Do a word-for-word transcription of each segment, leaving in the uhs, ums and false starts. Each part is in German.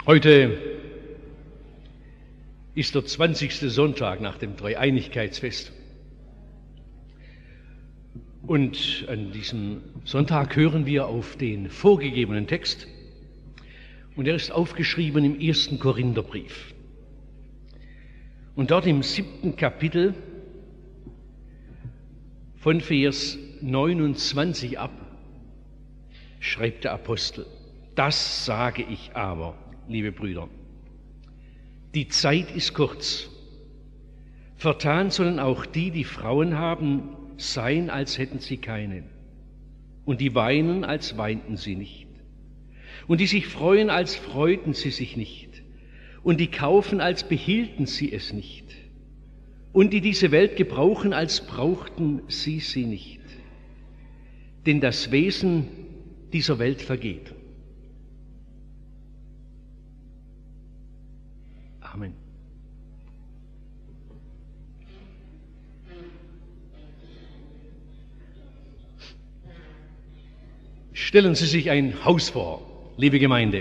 Heute ist der zwanzigste Sonntag nach dem Dreieinigkeitsfest. Und an diesem Sonntag hören wir auf den vorgegebenen Text. Und er ist aufgeschrieben im ersten Korintherbrief. Und dort im siebten Kapitel von Vers neunundzwanzig ab schreibt der Apostel: Das sage ich aber, liebe Brüder, die Zeit ist kurz. Vertan sollen auch die, die Frauen haben, sein, als hätten sie keine. Und die weinen, als weinten sie nicht. Und die sich freuen, als freuten sie sich nicht. Und die kaufen, als behielten sie es nicht. Und die diese Welt gebrauchen, als brauchten sie sie nicht. Denn das Wesen dieser Welt vergeht. Amen. Stellen Sie sich ein Haus vor, liebe Gemeinde.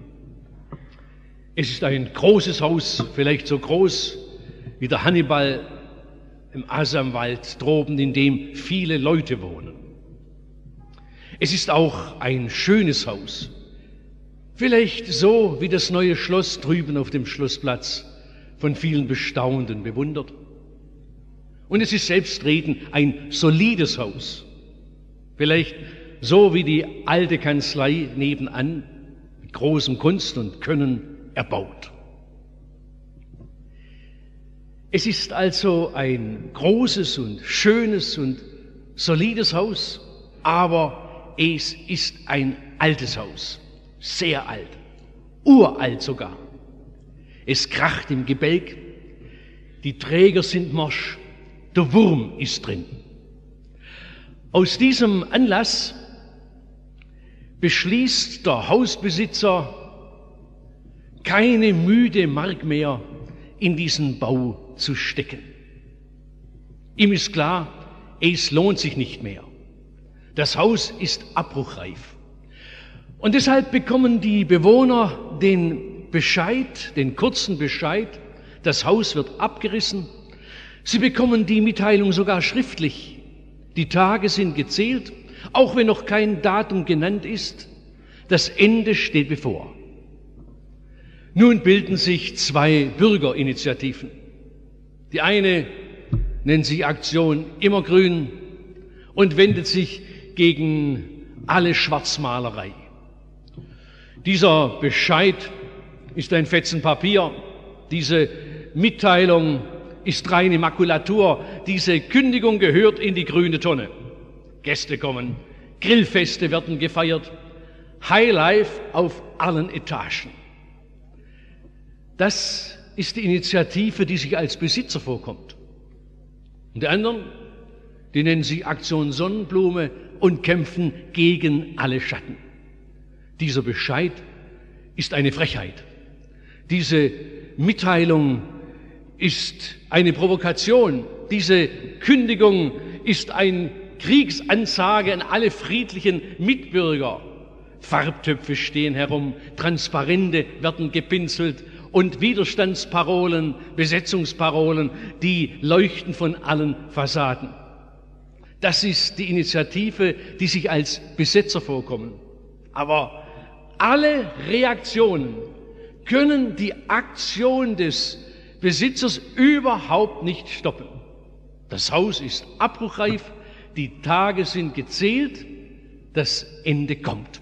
Es ist ein großes Haus, vielleicht so groß wie der Hannibal im Asamwald droben, in dem viele Leute wohnen. Es ist auch ein schönes Haus, vielleicht so wie das neue Schloss drüben auf dem Schlossplatz, von vielen Bestaunenden bewundert. Und es ist selbstredend ein solides Haus, vielleicht so wie die alte Kanzlei nebenan, mit großem Kunst und Können erbaut. Es ist also ein großes und schönes und solides Haus, aber es ist ein altes Haus, sehr alt, uralt sogar. Es kracht im Gebälk, die Träger sind morsch, der Wurm ist drin. Aus diesem Anlass beschließt der Hausbesitzer, keine müde Mark mehr in diesen Bau zu stecken. Ihm ist klar, es lohnt sich nicht mehr. Das Haus ist abbruchreif. Und deshalb bekommen die Bewohner den Bescheid, den kurzen Bescheid, das Haus wird abgerissen. Sie bekommen die Mitteilung sogar schriftlich. Die Tage sind gezählt, auch wenn noch kein Datum genannt ist. Das Ende steht bevor. Nun bilden sich zwei Bürgerinitiativen. Die eine nennt sich Aktion Immergrün und wendet sich gegen alle Schwarzmalerei. Dieser Bescheid ist ein Fetzen Papier. Diese Mitteilung ist reine Makulatur. Diese Kündigung gehört in die grüne Tonne. Gäste kommen, Grillfeste werden gefeiert, Highlife auf allen Etagen. Das ist die Initiative, die sich als Besitzer vorkommt. Und die anderen, die nennen sich Aktion Sonnenblume und kämpfen gegen alle Schatten. Dieser Bescheid ist eine Frechheit. Diese Mitteilung ist eine Provokation. Diese Kündigung ist eine Kriegsansage an alle friedlichen Mitbürger. Farbtöpfe stehen herum, Transparente werden gepinselt und Widerstandsparolen, Besetzungsparolen, die leuchten von allen Fassaden. Das ist die Initiative, die sich als Besetzer vorkommen. Aber alle Reaktionen können die Aktion des Besitzers überhaupt nicht stoppen. Das Haus ist abbruchreif, die Tage sind gezählt, das Ende kommt.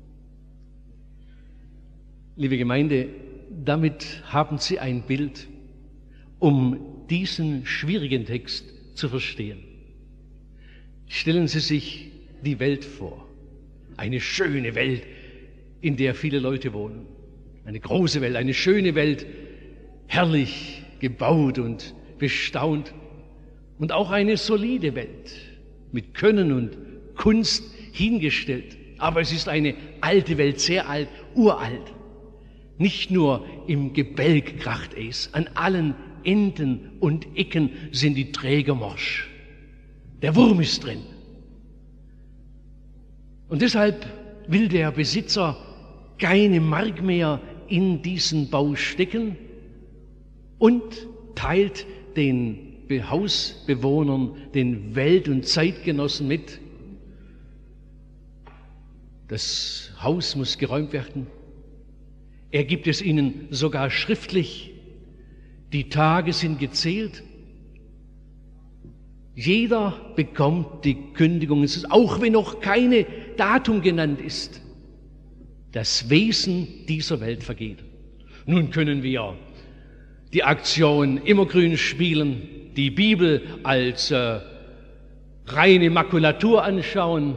Liebe Gemeinde, damit haben Sie ein Bild, um diesen schwierigen Text zu verstehen. Stellen Sie sich die Welt vor, eine schöne Welt, in der viele Leute wohnen, eine große Welt, eine schöne Welt, herrlich gebaut und bestaunt und auch eine solide Welt, mit Können und Kunst hingestellt. Aber es ist eine alte Welt, sehr alt, uralt. Nicht nur im Gebälk kracht es, an allen Enden und Ecken sind die Träger morsch. Der Wurm ist drin. Und deshalb will der Besitzer keine Mark mehr in diesen Bau stecken und teilt den Hausbewohnern, den Welt- und Zeitgenossen mit: Das Haus muss geräumt werden. Er gibt es ihnen sogar schriftlich. Die Tage sind gezählt. Jeder bekommt die Kündigung, auch wenn noch keine Datum genannt ist. Das Wesen dieser Welt vergeht. Nun können wir die Aktion Immergrün spielen, die Bibel als äh, reine Makulatur anschauen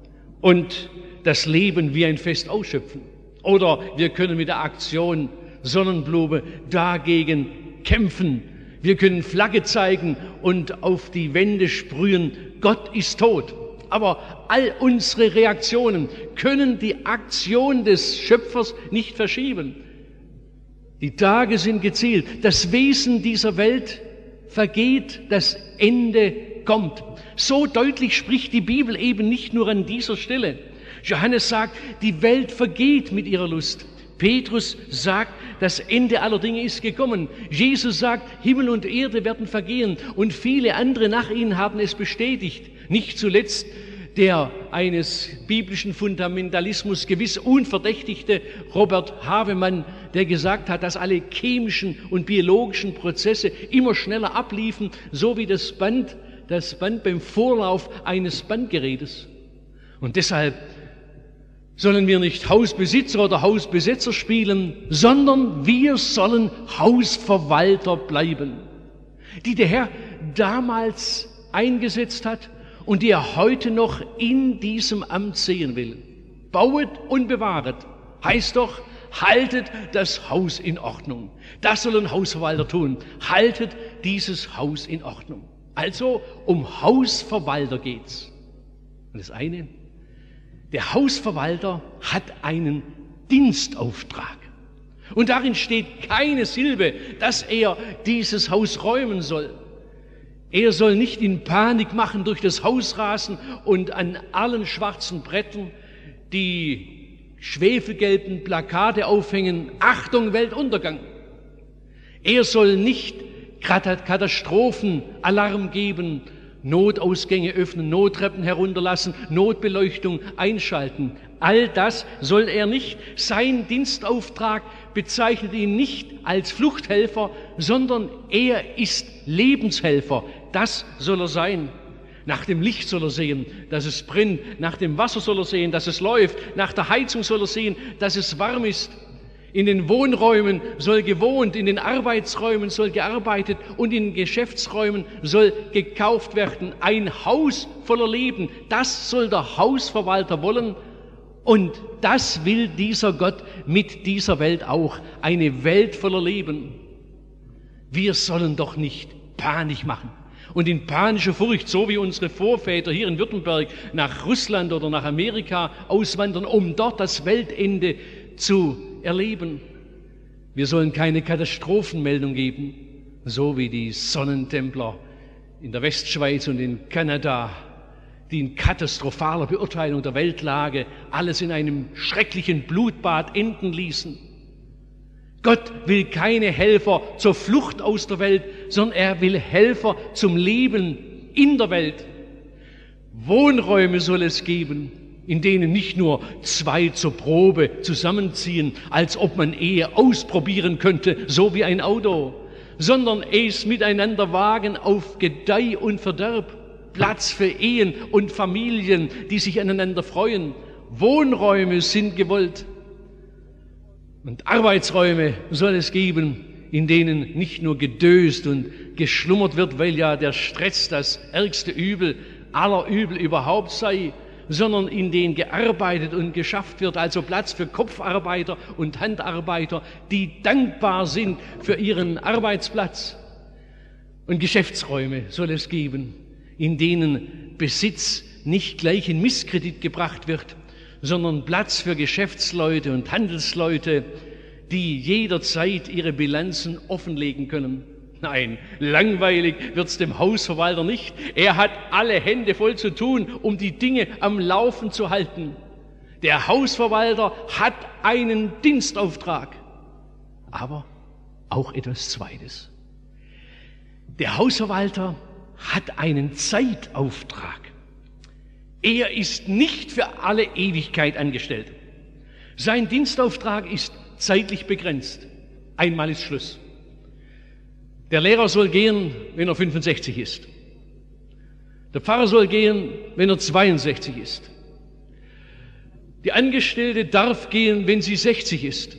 und das Leben wie ein Fest ausschöpfen. Oder wir können mit der Aktion Sonnenblume dagegen kämpfen. Wir können Flagge zeigen und auf die Wände sprühen: Gott ist tot. Aber all unsere Reaktionen können die Aktion des Schöpfers nicht verschieben. Die Tage sind gezählt. Das Wesen dieser Welt vergeht, das Ende kommt. So deutlich spricht die Bibel eben nicht nur an dieser Stelle. Johannes sagt, die Welt vergeht mit ihrer Lust. Petrus sagt, das Ende aller Dinge ist gekommen. Jesus sagt, Himmel und Erde werden vergehen. Und viele andere nach ihnen haben es bestätigt. Nicht zuletzt der eines biblischen Fundamentalismus gewiss unverdächtigte Robert Havemann, der gesagt hat, dass alle chemischen und biologischen Prozesse immer schneller abliefen, so wie das Band, das Band beim Vorlauf eines Bandgerätes. Und deshalb sollen wir nicht Hausbesitzer oder Hausbesetzer spielen, sondern wir sollen Hausverwalter bleiben, die der Herr damals eingesetzt hat und die er heute noch in diesem Amt sehen will. Bauet und bewahret, heißt doch, haltet das Haus in Ordnung. Das soll ein Hausverwalter tun. Haltet dieses Haus in Ordnung. Also um Hausverwalter geht's. Und das eine: Der Hausverwalter hat einen Dienstauftrag. Und darin steht keine Silbe, dass er dieses Haus räumen soll. Er soll nicht in Panik machen, durch das Haus rasen und an allen schwarzen Brettern die schwefelgelben Plakate aufhängen: Achtung, Weltuntergang. Er soll nicht Katastrophenalarm geben, Notausgänge öffnen, Nottreppen herunterlassen, Notbeleuchtung einschalten. All das soll er nicht. Sein Dienstauftrag bezeichnet ihn nicht als Fluchthelfer, sondern er ist Lebenshelfer. Das soll er sein. Nach dem Licht soll er sehen, dass es brennt. Nach dem Wasser soll er sehen, dass es läuft. Nach der Heizung soll er sehen, dass es warm ist. In den Wohnräumen soll gewohnt, in den Arbeitsräumen soll gearbeitet und in den Geschäftsräumen soll gekauft werden. Ein Haus voller Leben, das soll der Hausverwalter wollen. Und das will dieser Gott mit dieser Welt auch. Eine Welt voller Leben. Wir sollen doch nicht Panik machen und in panischer Furcht, so wie unsere Vorväter hier in Württemberg, nach Russland oder nach Amerika auswandern, um dort das Weltende zu erleben. Wir sollen keine Katastrophenmeldung geben, so wie die Sonnentempler in der Westschweiz und in Kanada, die in katastrophaler Beurteilung der Weltlage alles in einem schrecklichen Blutbad enden ließen. Gott will keine Helfer zur Flucht aus der Welt, sondern er will Helfer zum Leben in der Welt. Wohnräume soll es geben, in denen nicht nur zwei zur Probe zusammenziehen, als ob man Ehe ausprobieren könnte, so wie ein Auto, sondern es miteinander wagen auf Gedeih und Verderb. Platz für Ehen und Familien, die sich aneinander freuen. Wohnräume sind gewollt. Und Arbeitsräume soll es geben, in denen nicht nur gedöst und geschlummert wird, weil ja der Stress das ärgste Übel aller Übel überhaupt sei, sondern in denen gearbeitet und geschafft wird, also Platz für Kopfarbeiter und Handarbeiter, die dankbar sind für ihren Arbeitsplatz. Und Geschäftsräume soll es geben, in denen Besitz nicht gleich in Misskredit gebracht wird, sondern Platz für Geschäftsleute und Handelsleute, die jederzeit ihre Bilanzen offenlegen können. Nein, langweilig wird's dem Hausverwalter nicht. Er hat alle Hände voll zu tun, um die Dinge am Laufen zu halten. Der Hausverwalter hat einen Dienstauftrag. aber auch etwas Zweites. Der Hausverwalter hat einen Zeitauftrag. Er ist nicht für alle Ewigkeit angestellt. Sein Dienstauftrag ist zeitlich begrenzt. Einmal ist Schluss. Der Lehrer soll gehen, wenn er fünfundsechzig ist. Der Pfarrer soll gehen, wenn er zweiundsechzig ist. Die Angestellte darf gehen, wenn sie sechzig ist.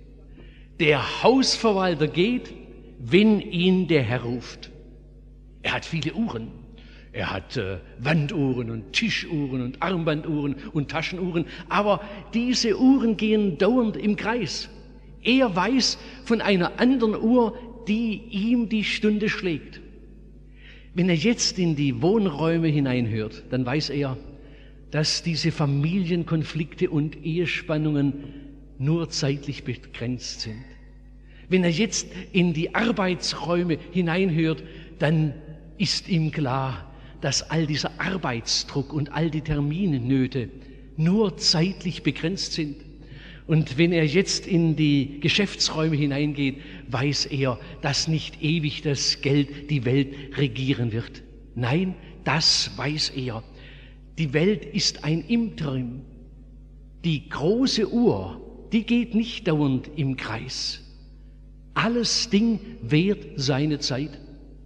Der Hausverwalter geht, wenn ihn der Herr ruft. Er hat viele Uhren. Er hat äh, Wanduhren und Tischuhren und Armbanduhren und Taschenuhren. Aber diese Uhren gehen dauernd im Kreis. Er weiß von einer anderen Uhr, die ihm die Stunde schlägt. Wenn er jetzt in die Wohnräume hineinhört, dann weiß er, dass diese Familienkonflikte und Ehespannungen nur zeitlich begrenzt sind. Wenn er jetzt in die Arbeitsräume hineinhört, dann ist ihm klar, dass all dieser Arbeitsdruck und all die Terminnöte nur zeitlich begrenzt sind. Und wenn er jetzt in die Geschäftsräume hineingeht, weiß er, dass nicht ewig das Geld die Welt regieren wird. Nein, das weiß er. Die Welt ist ein Interim. Die große Uhr, die geht nicht dauernd im Kreis. Alles Ding währt seine Zeit.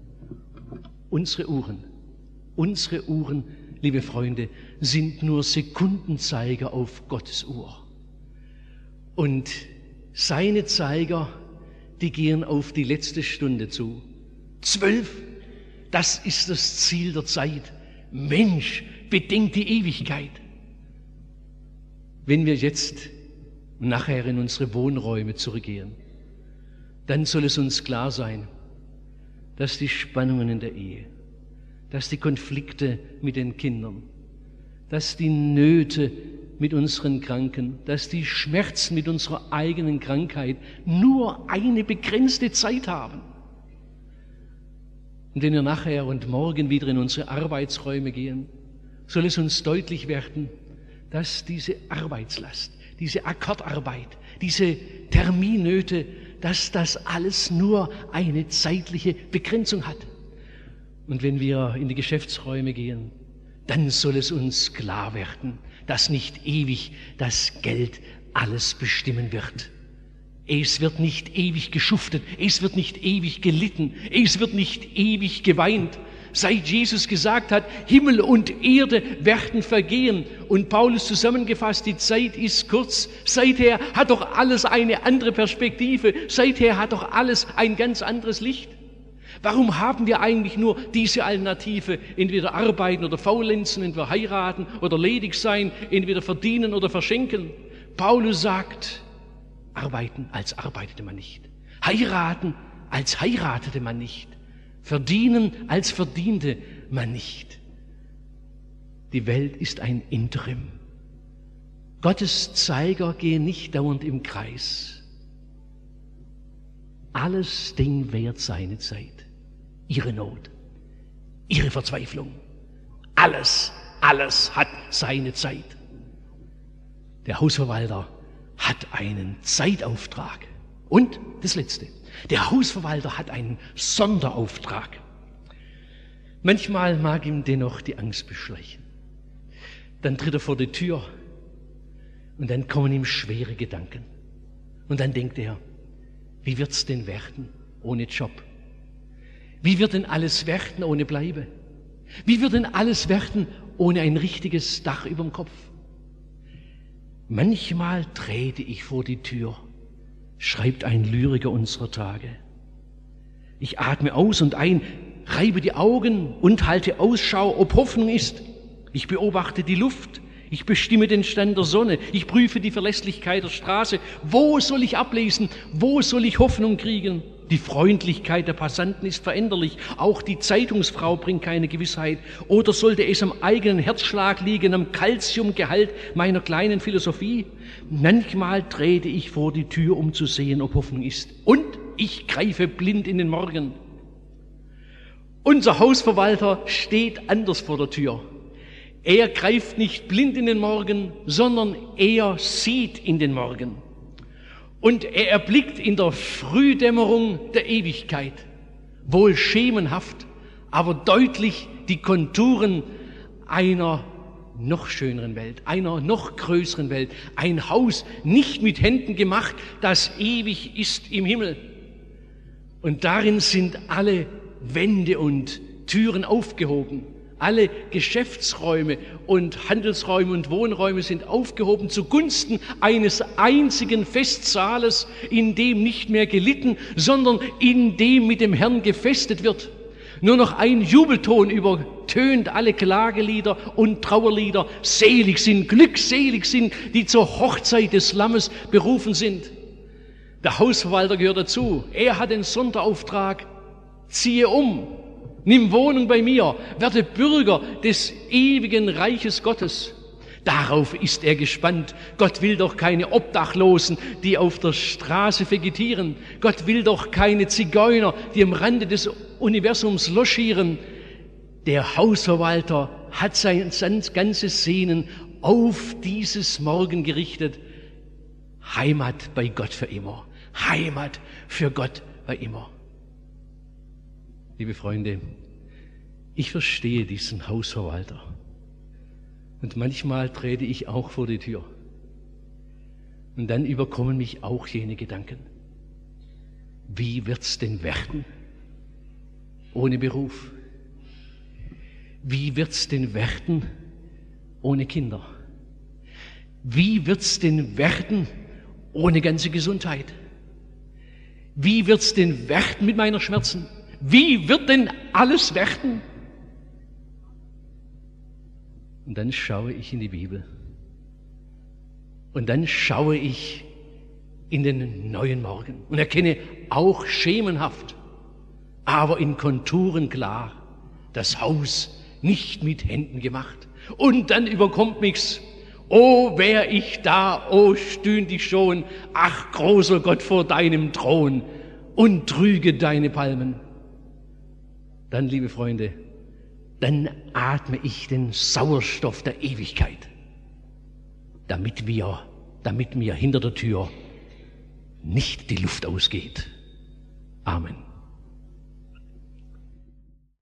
Unsere Uhren, unsere Uhren, liebe Freunde, sind nur Sekundenzeiger auf Gottes Uhr. Und seine Zeiger, die gehen auf die letzte Stunde zu. Zwölf, das ist das Ziel der Zeit. Mensch, bedenkt die Ewigkeit. Wenn wir jetzt nachher in unsere Wohnräume zurückgehen, dann soll es uns klar sein, dass die Spannungen in der Ehe, dass die Konflikte mit den Kindern, dass die Nöte mit unseren Kranken, dass die Schmerzen mit unserer eigenen Krankheit nur eine begrenzte Zeit haben. Und wenn wir nachher und morgen wieder in unsere Arbeitsräume gehen, soll es uns deutlich werden, dass diese Arbeitslast, diese Akkordarbeit, diese Terminnöte, dass das alles nur eine zeitliche Begrenzung hat. Und wenn wir in die Geschäftsräume gehen, dann soll es uns klar werden, dass nicht ewig das Geld alles bestimmen wird. Es wird nicht ewig geschuftet, es wird nicht ewig gelitten, es wird nicht ewig geweint. Seit Jesus gesagt hat, Himmel und Erde werden vergehen und Paulus zusammengefasst, die Zeit ist kurz. Seither hat doch alles eine andere Perspektive, seither hat doch alles ein ganz anderes Licht. Warum haben wir eigentlich nur diese Alternative, entweder arbeiten oder faulenzen, entweder heiraten oder ledig sein, entweder verdienen oder verschenken? Paulus sagt, arbeiten als arbeitete man nicht, heiraten als heiratete man nicht, verdienen als verdiente man nicht. Die Welt ist ein Interim. Gottes Zeiger gehen nicht dauernd im Kreis. Alles Ding währt seine Zeit. Ihre Not, ihre Verzweiflung. Alles, alles hat seine Zeit. Der Hausverwalter hat einen Zeitauftrag. Und das Letzte, der Hausverwalter hat einen Sonderauftrag. Manchmal mag ihm dennoch die Angst beschleichen. Dann tritt er vor die Tür und dann kommen ihm schwere Gedanken. Und dann denkt er, wie wird's denn werden ohne Job? Wie wird denn alles werden ohne Bleibe? Wie wird denn alles werden ohne ein richtiges Dach überm Kopf? Manchmal trete ich vor die Tür, schreibt ein Lyriker unserer Tage. Ich atme aus und ein, reibe die Augen und halte Ausschau, ob Hoffnung ist. Ich beobachte die Luft, ich bestimme den Stand der Sonne, ich prüfe die Verlässlichkeit der Straße. Wo soll ich ablesen? Wo soll ich Hoffnung kriegen? Die Freundlichkeit der Passanten ist veränderlich. Auch die Zeitungsfrau bringt keine Gewissheit. Oder sollte es am eigenen Herzschlag liegen, am Calciumgehalt meiner kleinen Philosophie? Manchmal trete ich vor die Tür, um zu sehen, ob Hoffnung ist. Und ich greife blind in den Morgen. Unser Hausverwalter steht anders vor der Tür. Er greift nicht blind in den Morgen, sondern er sieht in den Morgen. Und er erblickt in der Frühdämmerung der Ewigkeit, wohl schemenhaft, aber deutlich die Konturen einer noch schöneren Welt, einer noch größeren Welt. Ein Haus nicht mit Händen gemacht, das ewig ist im Himmel. Und darin sind alle Wände und Türen aufgehoben. Alle Geschäftsräume und Handelsräume und Wohnräume sind aufgehoben zugunsten eines einzigen Festsaales, in dem nicht mehr gelitten, sondern in dem mit dem Herrn gefestet wird. Nur noch ein Jubelton übertönt alle Klagelieder und Trauerlieder. Selig sind, glückselig sind, die zur Hochzeit des Lammes berufen sind. Der Hausverwalter gehört dazu. Er hat den Sonderauftrag, ziehe um. Nimm Wohnung bei mir, werde Bürger des ewigen Reiches Gottes. Darauf ist er gespannt. Gott will doch keine Obdachlosen, die auf der Straße vegetieren. Gott will doch keine Zigeuner, die am Rande des Universums logieren. Der Hausverwalter hat sein, sein ganzes Sehnen auf dieses Morgen gerichtet. Heimat bei Gott für immer. Heimat für Gott bei immer. Liebe Freunde, ich verstehe diesen Hausverwalter. Und manchmal trete ich auch vor die Tür. Und dann überkommen mich auch jene Gedanken. Wie wird's denn werden ohne Beruf? Wie wird's denn werden ohne Kinder? Wie wird's denn werden ohne ganze Gesundheit? Wie wird's denn werden mit meiner Schmerzen? Wie wird denn alles werden? Und dann schaue ich in die Bibel. Und dann schaue ich in den neuen Morgen und erkenne auch schemenhaft, aber in Konturen klar, das Haus nicht mit Händen gemacht. Und dann überkommt mich's. Oh, wär ich da, oh, stünd ich schon, ach, großer Gott vor deinem Thron und trüge deine Palmen. Dann, liebe Freunde, dann atme ich den Sauerstoff der Ewigkeit, damit wir, damit mir hinter der Tür nicht die Luft ausgeht. Amen.